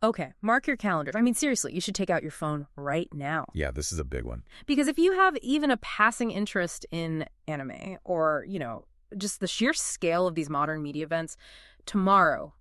Okay, mark your calendars. I mean, seriously, you should take out your phone right now. Yeah, this is a big one. Because if you have even a passing interest in anime or, just the sheer scale of these modern media events, tomorrow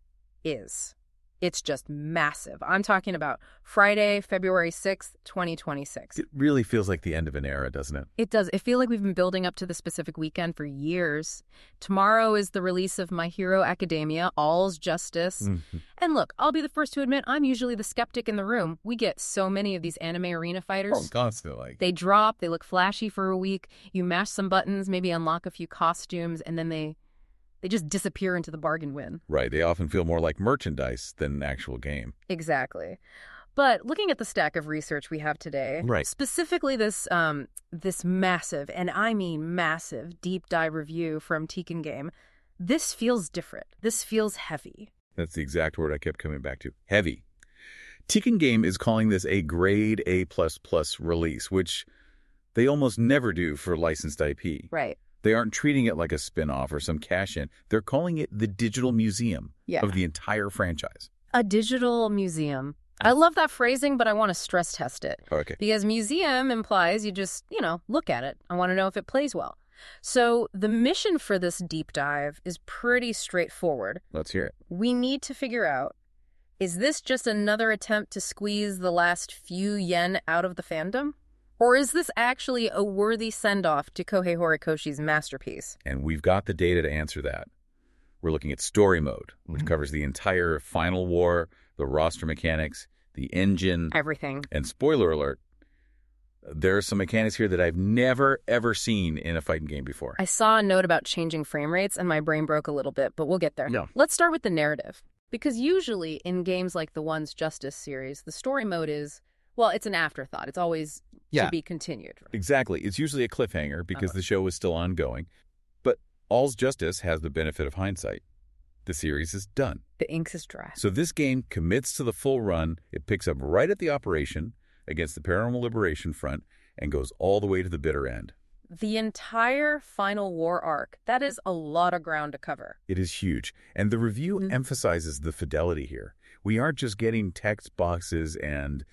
it's just massive. I'm talking about Friday, February 6th, 2026. It really feels like the end of an era, doesn't it? It does. I feel like we've been building up to the specific weekend for years. Tomorrow is the release of My Hero Academia, All's Justice. Mm-hmm. And look, I'll be the first to admit I'm usually the skeptic in the room. We get so many of these anime arena fighters. Oh, constantly. They drop, they look flashy for a week, you mash some buttons, maybe unlock a few costumes, and then they just disappear into the bargain bin. Right. They often feel more like merchandise than an actual game. Exactly. But looking at the stack of research we have today, right. specifically this massive, and I mean massive, deep dive review from Tekken Game, this feels different. This feels heavy. That's the exact word I kept coming back to. Heavy. Tekken Game is calling this a grade A++ release, which they almost never do for licensed IP. Right. They aren't treating it like a spin-off or some cash-in. They're calling it the digital museum of the entire franchise. A digital museum. I love that phrasing, but I want to stress test it. Okay. Because museum implies you just, look at it. I want to know if it plays well. So the mission for this deep dive is pretty straightforward. Let's hear it. We need to figure out, is this just another attempt to squeeze the last few yen out of the fandom? Or is this actually a worthy send-off to Kohei Horikoshi's masterpiece? And we've got the data to answer that. We're looking at story mode, which covers the entire final war, the roster mechanics, the engine. Everything. And spoiler alert, there are some mechanics here that I've never, ever seen in a fighting game before. I saw a note about changing frame rates, and my brain broke a little bit, but we'll get there. No. Let's start with the narrative. Because usually in games like the One's Justice series, the story mode is, well, it's an afterthought. It's always to be continued. Exactly. It's usually a cliffhanger because the show is still ongoing. But All's Justice has the benefit of hindsight. The series is done. The ink is dry. So this game commits to the full run. It picks up right at the operation against the Paranormal Liberation Front and goes all the way to the bitter end. The entire final war arc. That is a lot of ground to cover. It is huge. And the review emphasizes the fidelity here. We aren't just getting text boxes and,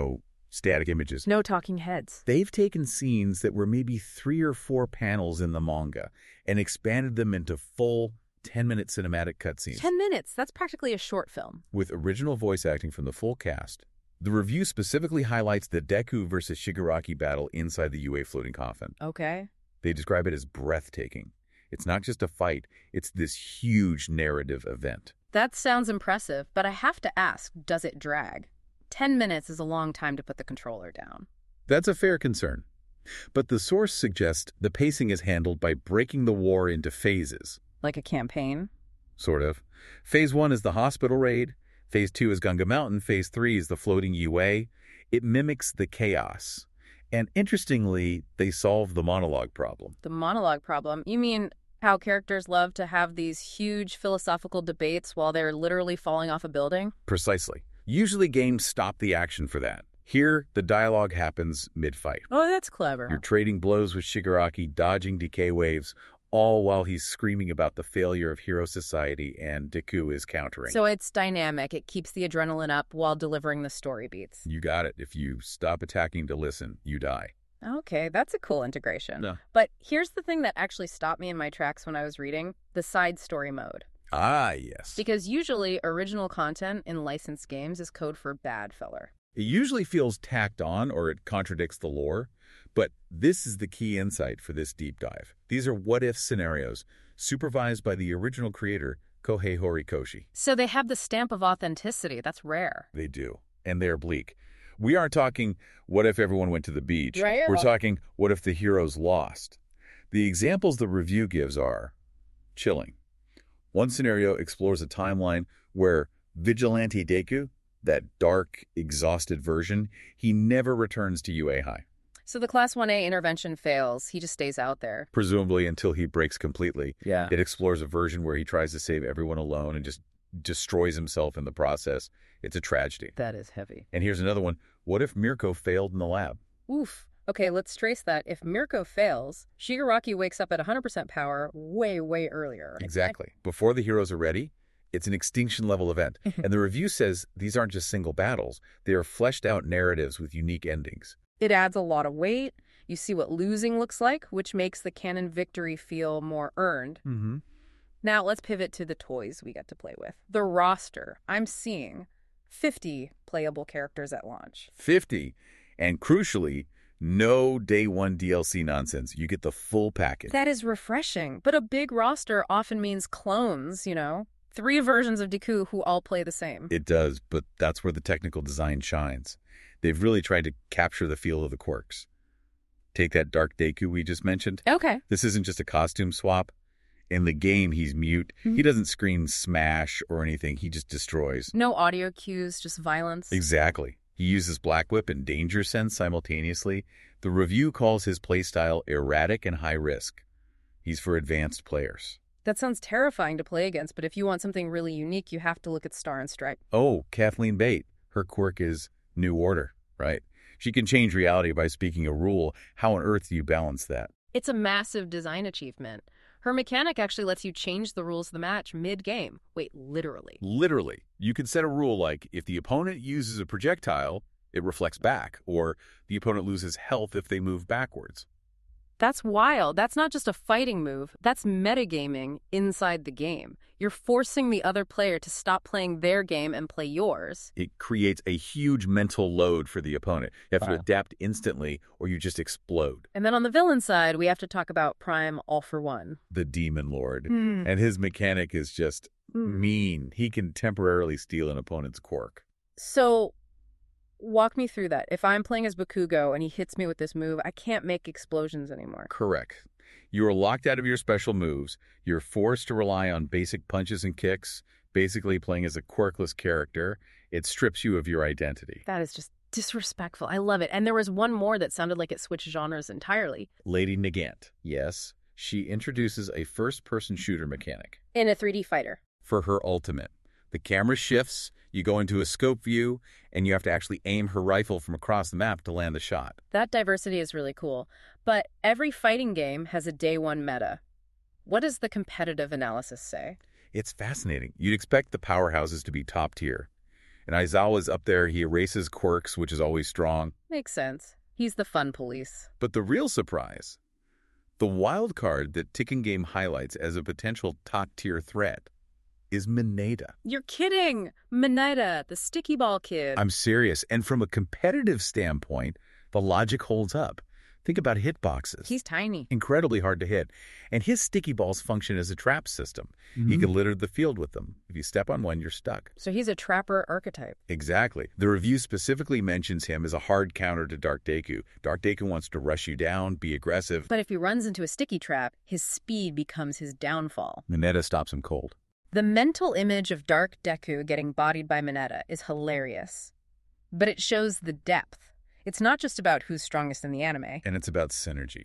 static images. No talking heads. They've taken scenes that were maybe 3 or 4 panels in the manga and expanded them into full 10-minute cinematic cutscenes. 10 minutes? That's practically a short film. With original voice acting from the full cast. The review specifically highlights the Deku versus Shigaraki battle inside the UA floating coffin. Okay. They describe it as breathtaking. It's not just a fight, it's this huge narrative event. That sounds impressive, but I have to ask, does it drag? 10 minutes is a long time to put the controller down. That's a fair concern. But the source suggests the pacing is handled by breaking the war into phases. Like a campaign? Sort of. Phase 1 is the hospital raid. Phase 2 is Gunga Mountain. Phase 3 is the floating UA. It mimics the chaos. And interestingly, they solve the monologue problem. The monologue problem? You mean how characters love to have these huge philosophical debates while they're literally falling off a building? Precisely. Usually games stop the action for that. Here, the dialogue happens mid-fight. Oh, that's clever. You're trading blows with Shigaraki, dodging decay waves, all while he's screaming about the failure of Hero Society and Deku is countering. So it's dynamic. It keeps the adrenaline up while delivering the story beats. You got it. If you stop attacking to listen, you die. Okay, that's a cool integration. No. But here's the thing that actually stopped me in my tracks when I was reading, the side story mode. Ah, yes. Because usually original content in licensed games is code for bad feller. It usually feels tacked on or it contradicts the lore, but this is the key insight for this deep dive. These are what-if scenarios supervised by the original creator, Kohei Horikoshi. So they have the stamp of authenticity. That's rare. They do, and they're bleak. We aren't talking, what if everyone went to the beach? Right. We're talking, what if the heroes lost? The examples the review gives are chilling. One scenario explores a timeline where Vigilante Deku, that dark, exhausted version, he never returns to UA High. So the Class 1A intervention fails. He just stays out there. Presumably until he breaks completely. Yeah. It explores a version where he tries to save everyone alone and just destroys himself in the process. It's a tragedy. That is heavy. And here's another one. What if Mirko failed in the lab? Oof. Okay, let's trace that. If Mirko fails, Shigaraki wakes up at 100% power way, way earlier. Exactly. Before the heroes are ready, It's an extinction-level event. And the review says these aren't just single battles. They are fleshed-out narratives with unique endings. It adds a lot of weight. You see what losing looks like, which makes the canon victory feel more earned. Mm-hmm. Now let's pivot to the toys we get to play with. The roster. I'm seeing 50 playable characters at launch. 50. And crucially, no day one DLC nonsense. You get the full package. That is refreshing. But a big roster often means clones, 3 versions of Deku who all play the same. It does, but that's where the technical design shines. They've really tried to capture the feel of the quirks. Take that Dark Deku we just mentioned. Okay. This isn't just a costume swap. In the game, he's mute. Mm-hmm. He doesn't scream smash or anything. He just destroys. No audio cues, just violence. Exactly. He uses Black Whip and Danger Sense simultaneously. The review calls his playstyle erratic and high risk. He's for advanced players. That sounds terrifying to play against, but if you want something really unique, you have to look at Star and Stripe. Oh, Kathleen Bate. Her quirk is New Order, right? She can change reality by speaking a rule. How on earth do you balance that? It's a massive design achievement. Her mechanic actually lets you change the rules of the match mid-game. Wait, literally. Literally. You can set a rule like, if the opponent uses a projectile, it reflects back, or the opponent loses health if they move backwards. That's wild. That's not just a fighting move. That's metagaming inside the game. You're forcing the other player to stop playing their game and play yours. It creates a huge mental load for the opponent. You have to Wow. adapt instantly, or you just explode. And then on the villain side, we have to talk about Prime All for One. The Demon Lord. Hmm. And his mechanic is just mean. He can temporarily steal an opponent's quirk. So, walk me through that. If I'm playing as Bakugo and he hits me with this move, I can't make explosions anymore. Correct. You are locked out of your special moves. You're forced to rely on basic punches and kicks, basically playing as a quirkless character. It strips you of your identity. That is just disrespectful. I love it. And there was one more that sounded like it switched genres entirely. Lady Nagant. Yes, she introduces a first-person shooter mechanic. In a 3D fighter. For her ultimate. The camera shifts, you go into a scope view, and you have to actually aim her rifle from across the map to land the shot. That diversity is really cool. But every fighting game has a day one meta. What does the competitive analysis say? It's fascinating. You'd expect the powerhouses to be top tier. And Aizawa's up there, he erases quirks, which is always strong. Makes sense. He's the fun police. But the real surprise, the wild card that Ticking Game highlights as a potential top-tier threat is Mineta. You're kidding! Mineta, the sticky ball kid. I'm serious. And from a competitive standpoint, the logic holds up. Think about hitboxes. He's tiny. Incredibly hard to hit. And his sticky balls function as a trap system. He can litter the field with them. If you step on one, you're stuck. So he's a trapper archetype. Exactly. The review specifically mentions him as a hard counter to Dark Deku. Dark Deku wants to rush you down, be aggressive. But if he runs into a sticky trap, his speed becomes his downfall. Mineta stops him cold. The mental image of Dark Deku getting bodied by Mineta is hilarious. But it shows the depth. It's not just about who's strongest in the anime. And it's about synergy.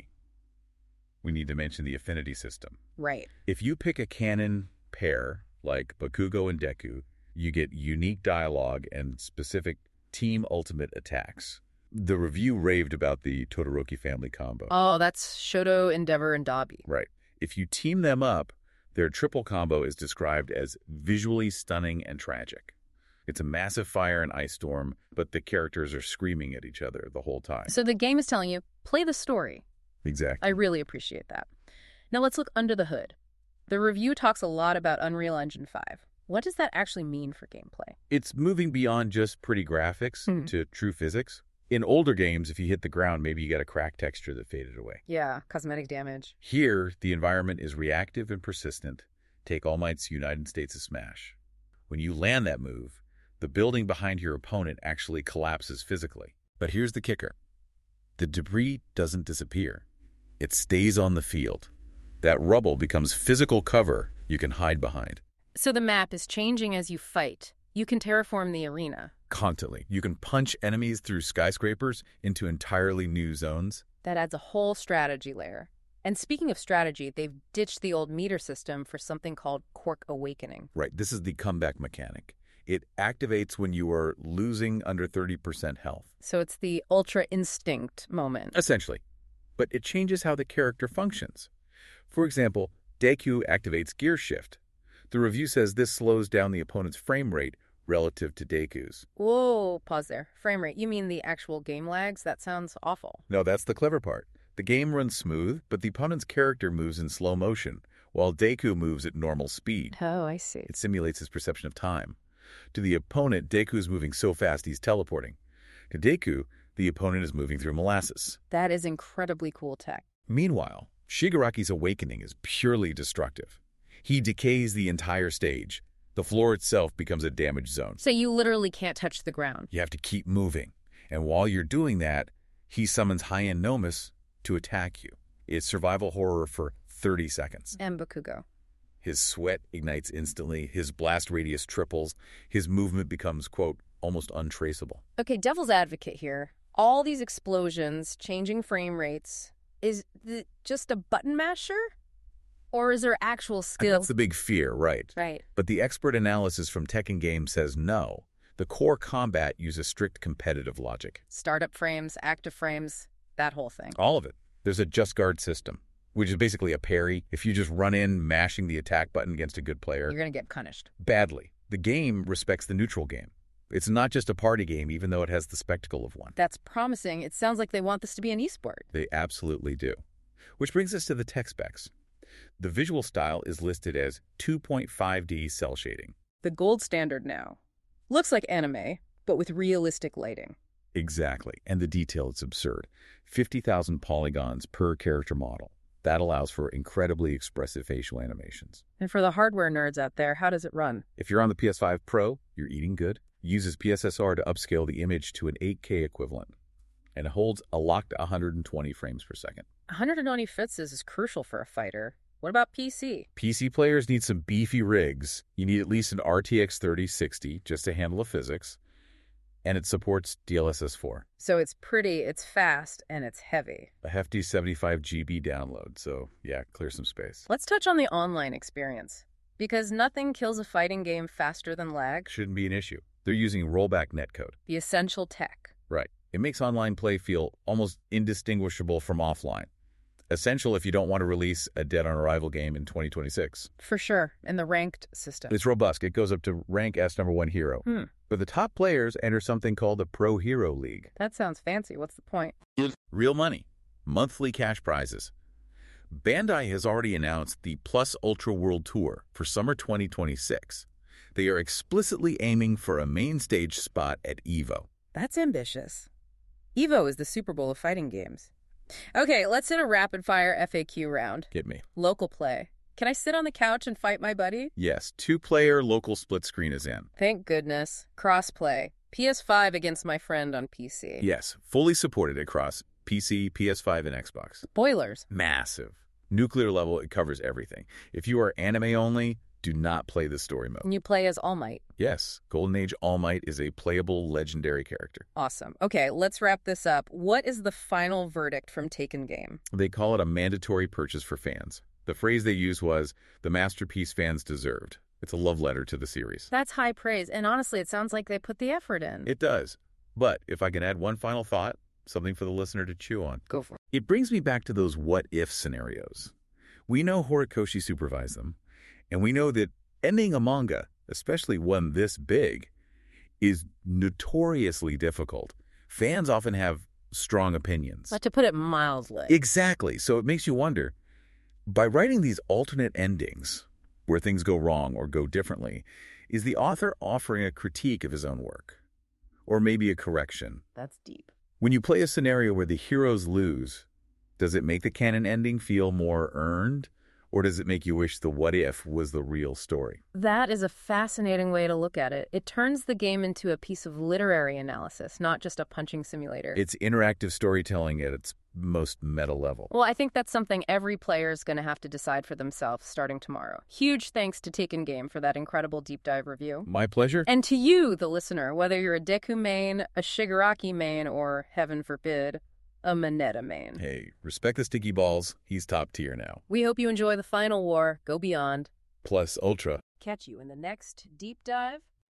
We need to mention the affinity system. Right. If you pick a canon pair, like Bakugo and Deku, you get unique dialogue and specific team ultimate attacks. The review raved about the Todoroki family combo. Oh, that's Shoto, Endeavor, and Dabi. Right. If you team them up, their triple combo is described as visually stunning and tragic. It's a massive fire and ice storm, but the characters are screaming at each other the whole time. So the game is telling you, play the story. Exactly. I really appreciate that. Now let's look under the hood. The review talks a lot about Unreal Engine 5. What does that actually mean for gameplay? It's moving beyond just pretty graphics to true physics. In older games, if you hit the ground, maybe you got a crack texture that faded away. Yeah, cosmetic damage. Here, the environment is reactive and persistent. Take All Might's United States of Smash. When you land that move, the building behind your opponent actually collapses physically. But here's the kicker. The debris doesn't disappear. It stays on the field. That rubble becomes physical cover you can hide behind. So the map is changing as you fight. You can terraform the arena. Constantly. You can punch enemies through skyscrapers into entirely new zones. That adds a whole strategy layer. And speaking of strategy, they've ditched the old meter system for something called Quirk Awakening. Right, this is the comeback mechanic. It activates when you are losing under 30% health. So it's the Ultra Instinct moment. Essentially. But it changes how the character functions. For example, Deku activates Gear Shift. The review says this slows down the opponent's frame rate relative to Deku's. Whoa, pause there. Frame rate. You mean the actual game lags? That sounds awful. No, that's the clever part. The game runs smooth, but the opponent's character moves in slow motion, while Deku moves at normal speed. Oh, I see. It simulates his perception of time. To the opponent, Deku's moving so fast he's teleporting. To Deku, the opponent is moving through molasses. That is incredibly cool tech. Meanwhile, Shigaraki's awakening is purely destructive. He decays the entire stage. The floor itself becomes a damage zone. So you literally can't touch the ground. You have to keep moving. And while you're doing that, he summons Hien Nomus to attack you. It's survival horror for 30 seconds. And Bakugo. His sweat ignites instantly, his blast radius triples, his movement becomes, quote, almost untraceable. Okay, devil's advocate here. All these explosions, changing frame rates, is it just a button masher? Or is there actual skill? That's the big fear, right? Right. But the expert analysis from Tekken Game says no. The core combat uses strict competitive logic. Startup frames, active frames, that whole thing. All of it. There's a just guard system, which is basically a parry. If you just run in mashing the attack button against a good player, You're going to get punished. badly. The game respects the neutral game. It's not just a party game, even though it has the spectacle of one. That's promising. It sounds like they want this to be an esport. They absolutely do. Which brings us to the tech specs. The visual style is listed as 2.5D cell shading. The gold standard now. Looks like anime, but with realistic lighting. Exactly. And the detail is absurd. 50,000 polygons per character model. That allows for incredibly expressive facial animations. And for the hardware nerds out there, how does it run? If you're on the PS5 Pro, you're eating good. It uses PSSR to upscale the image to an 8K equivalent. And it holds a locked 120 frames per second. 120 fits is crucial for a fighter. What about PC? PC players need some beefy rigs. You need at least an RTX 3060 just to handle the physics. And it supports DLSS 4. So it's pretty, it's fast, and it's heavy. A hefty 75 GB download, so yeah, clear some space. Let's touch on the online experience. Because nothing kills a fighting game faster than lag. Shouldn't be an issue. They're using rollback netcode. The essential tech. Right. It makes online play feel almost indistinguishable from offline. Essential if you don't want to release a Dead on Arrival game in 2026. For sure, in the ranked system. It's robust. It goes up to rank S #1 hero. But the top players enter something called the Pro Hero League. That sounds fancy. What's the point? Real money. Monthly cash prizes. Bandai has already announced the Plus Ultra World Tour for summer 2026. They are explicitly aiming for a main stage spot at EVO. That's ambitious. EVO is the Super Bowl of fighting games. Okay, let's hit a rapid-fire FAQ round. Get me. Local play. Can I sit on the couch and fight my buddy? Yes, 2-player local split screen is in. Thank goodness. Crossplay. PS5 against my friend on PC. Yes, fully supported across PC, PS5, and Xbox. Spoilers. Massive. Nuclear level, it covers everything. If you are anime only, do not play the story mode. And you play as All Might. Yes, Golden Age All Might is a playable legendary character. Awesome. Okay, let's wrap this up. What is the final verdict from Taken Game? They call it a mandatory purchase for fans. The phrase they used was, the masterpiece fans deserved. It's a love letter to the series. That's high praise, and honestly, it sounds like they put the effort in. It does. But if I can add one final thought, something for the listener to chew on. Go for it. It brings me back to those what-if scenarios. We know Horikoshi supervised them, and we know that ending a manga, especially one this big, is notoriously difficult. Fans often have strong opinions. But to put it mildly. Exactly. So it makes you wonder, by writing these alternate endings where things go wrong or go differently, is the author offering a critique of his own work? Or maybe a correction? That's deep. When you play a scenario where the heroes lose, does it make the canon ending feel more earned? Or does it make you wish the what if was the real story? That is a fascinating way to look at it. It turns the game into a piece of literary analysis, not just a punching simulator. It's interactive storytelling at its most meta level. Well, I think that's something every player is going to have to decide for themselves starting tomorrow. Huge thanks to Taken Game for that incredible deep dive review. My pleasure. And to you, the listener, whether you're a Deku main, a Shigaraki main, or, heaven forbid, a Mineta main. Hey, respect the sticky balls. He's top tier now. We hope you enjoy the final war. Go beyond. Plus Ultra. Catch you in the next deep dive